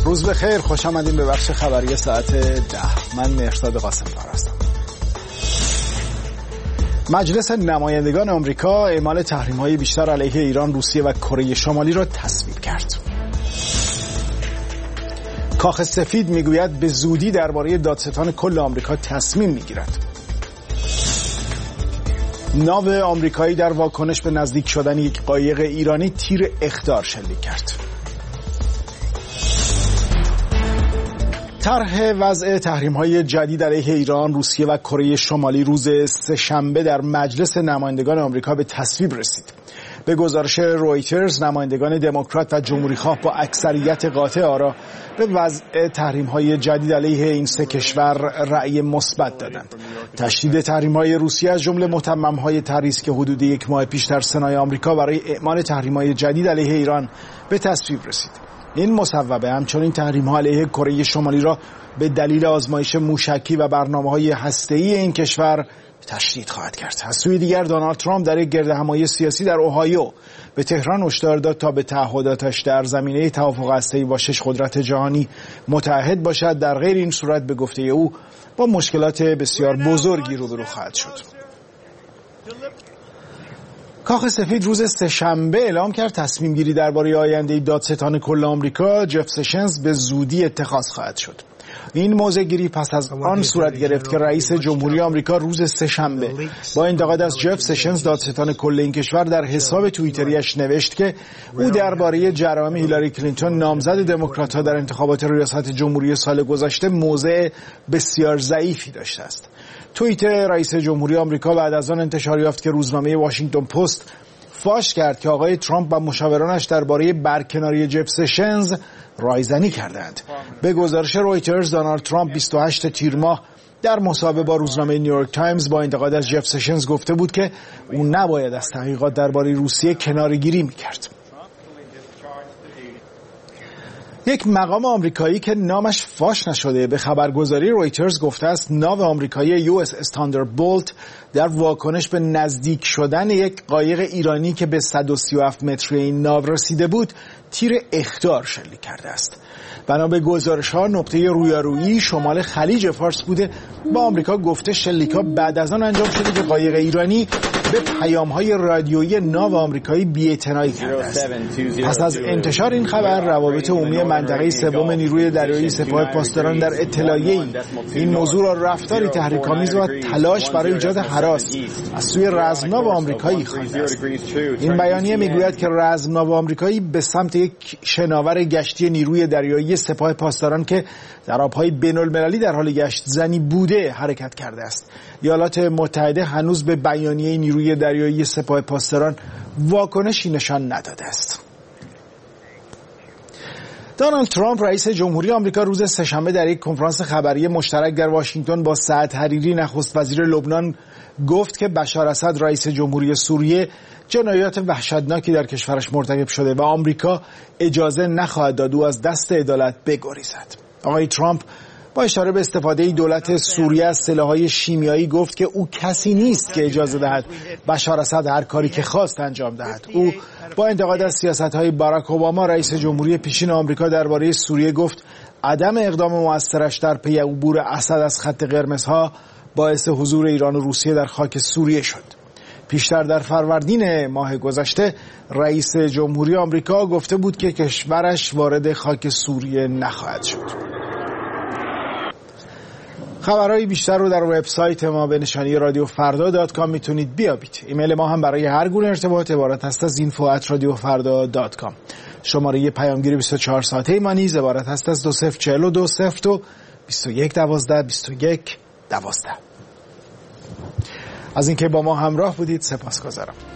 روز بخیر، خوش آمدین به بخش خبری ساعت 10. من مهرداد قاسم‌فر هستم. مجلس نمایندگان آمریکا اعمال تحریم‌های بیشتر علیه ایران، روسیه و کره شمالی را تصویب کرد. کاخ سفید میگوید به زودی درباره دادستان کل آمریکا تصمیم میگیرد. ناو آمریکایی در واکنش به نزدیک شدن یک قایق ایرانی تیر اخطار شلیک کرد. طرح وضع تحریم‌های جدید علیه ایران، روسیه و کره شمالی روز سه‌شنبه در مجلس نمایندگان آمریکا به تصویب رسید. به گزارش رویترز، نمایندگان دموکرات و جمهوری‌خواه با اکثریت قاطع آرا به وضع تحریم‌های جدید علیه این سه کشور رأی مثبت دادند. تشدید تحریم‌های روسیه از جمله متمم‌های طرحی است که حدود یک ماه پیش در سنای آمریکا برای اعمال تحریم‌های جدید علیه ایران به تصویب رسید. این مصوبه همچنین تحریم‌ها علیه کره شمالی را به دلیل آزمایش موشکی و برنامه‌های هسته‌ای این کشور تشدید خواهد کرد. از سوی دیگر دونالد ترامپ در یک گردهمایی سیاسی در اوهایو به تهران هشدار داد تا به تعهداتش در زمینه توافق هسته‌ای با 6 قدرت جهانی متعهد باشد، در غیر این صورت به گفته او با مشکلات بسیار بزرگی روبرو خواهد شد. کاخ سفید روز سه‌شنبه اعلام کرد تصمیم گیری درباره آینده دادستان کل آمریکا جف سشنز به زودی اتخاذ خواهد شد. این موضع گیری پس از آن صورت گرفت که رئیس جمهوری آمریکا روز سه‌شنبه با انتقاد از جف سشنز دادستان کل این کشور در حساب توییتریش نوشت که او درباره جرائم هیلاری کلینتون نامزد دموکرات‌ها در انتخابات ریاست جمهوری سال گذشته موضع بسیار ضعیفی داشته است. توییت رئیس جمهوری آمریکا بعد از آن انتشار یافت که روزنامه واشنگتن پست فاش کرد که آقای ترامپ و مشاورانش درباره برکناری جف سشنز رایزنی کردند. به گزارش رویترز، دونالد ترامپ 28 تیر ماه در مصاحبه با روزنامه نیویورک تایمز با انتقاد از جف سشنز گفته بود که او نباید از تحقیقات درباره روسیه کناره‌گیری می‌کرد. یک مقام آمریکایی که نامش فاش نشده به خبرگزاری رویترز گفته است ناو آمریکایی US استاندربولت در واکنش به نزدیک شدن یک قایق ایرانی که به 137 متری این ناو رسیده بود تیر اخطار شلیک کرده است. بنا به گزارش‌ها نقطه رویارویی شمال خلیج فارس بوده. با آمریکا گفته شلیک‌ها بعد از آن انجام شده که قایق ایرانی به پیام‌های رادیویی ناو آمریکایی بی‌اعتنایی کرده است. پس از انتشار این خبر، روابط عمومی منطقه سوم نیروی دریایی سپاه پاسداران در اطلاعیه‌ای این موضوع را رفتاری تحریک‌آمیز و تلاش برای ایجاد هراس از سوی رزمناو آمریکایی خوانده است. این بیانیه میگوید که رزمناو آمریکایی به سمت یک شناور گشتی نیروی دریایی سپاه پاسداران که در آب‌های بین‌المللی در حال گشت زنی بوده حرکت کرده است. ایالات متحده هنوز به بیانیه نیروی دریایی سپاه پاسداران واکنشی نشان نداده است. دونالد ترامپ رئیس جمهوری آمریکا روز سه‌شنبه در یک کنفرانس خبری مشترک در واشنگتن با سعد حریری نخست وزیر لبنان گفت که بشار اسد رئیس جمهوری سوریه جنایات وحشتناکی در کشورش مرتکب شده و آمریکا اجازه نخواهد داد او از دست عدالت بگریزد. آقای ترامپ با اشاره به استفاده دولت سوریه از سلاح‌های شیمیایی گفت که او کسی نیست که اجازه دهد بشار اسد هر کاری که خواست انجام دهد. او با انتقاد از سیاست‌های باراک اوباما رئیس جمهوری پیشین آمریکا درباره سوریه گفت عدم اقدام مؤثرش در پی عبور اسد از خط قرمزها باعث حضور ایران و روسیه در خاک سوریه شد. پیشتر در فروردین ماه گذشته رئیس جمهوری آمریکا گفته بود که کشورش وارد خاک سوریه نخواهد شد. خبرهای بیشتر رو در وبسایت ما به نشانی radioffarda.com میتونید بیابید. ایمیل ما هم برای هر گونه ارتباط عبارت است از info@radiofarda.com. شماره پیامگیر 24 ساعته ما نیز عبارت است از 2042 02 21 12 21 12. از اینکه با ما همراه بودید سپاسگزارم.